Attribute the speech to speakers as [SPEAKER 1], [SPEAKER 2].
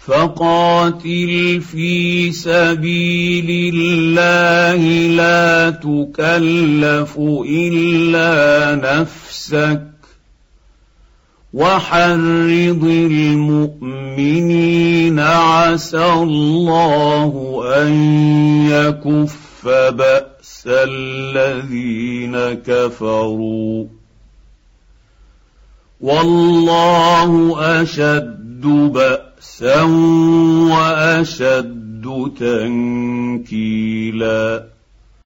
[SPEAKER 1] فقاتل في سبيل الله لا تكلف إلا نفسك وحرض المؤمنين عسى الله أن يكف بأس الذين كفروا والله أشد بأسا وأشد تنكيلا.